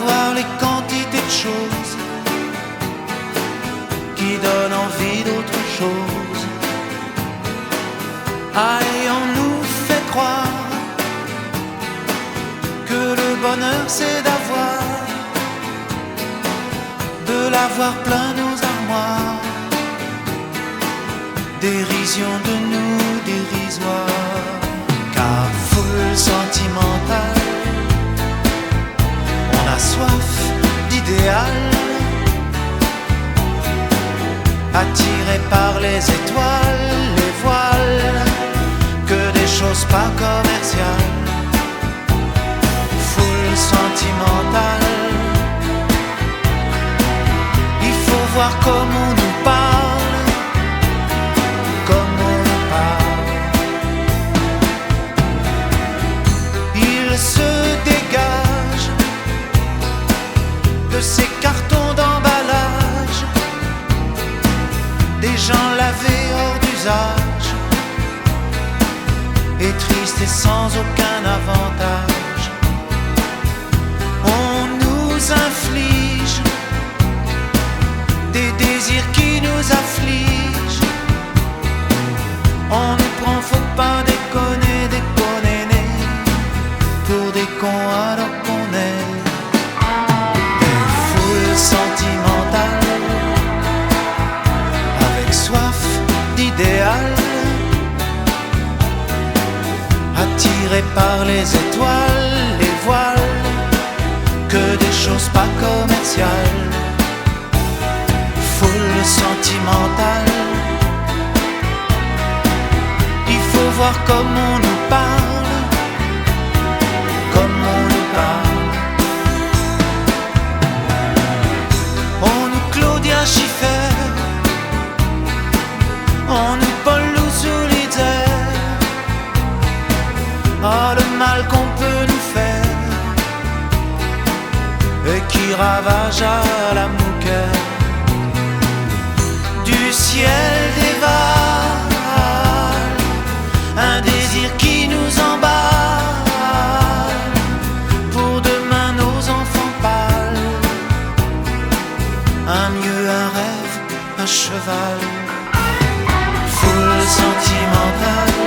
voir les quantités de choses qui donnent envie d'autre chose. Aïe, on nous fait croire que le bonheur c'est de l'avoir plein nos armoires. Dérision de nous dérisoire, car foule sentimentale, on a soif d'idéal, attiré par les étoiles, les voiles, que des choses pas commerciales. Foule sentimentale, il faut voir comme on nous parle, comme on nous parle. Il se dégage de ces cartons d'emballage, des gens lavés hors d'usage, et tristes et sans aucun avantage. On nous inflige des désirs qui nous affligent. On nous prend, faut pas déconner, déconner, pour des cons alors qu'on est des foules sentimentales, avec soif d'idéal, attirés par les étoiles, les voiles, que des choses pas commerciales. Foule sentimentale, il faut voir comme on nous parle, comme on nous parle. On nous Claudia Schiffer, on nous Paul Louis-Solitaire. Ah, le mal qu'on peut nous faire et qui ravage à la mouquette. Du ciel dévale un désir qui nous emballe, pour demain nos enfants pâles, un mieux, un rêve, un cheval. Foule sentimentale,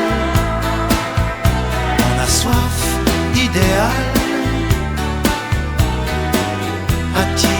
on a soif d'idéal, attiré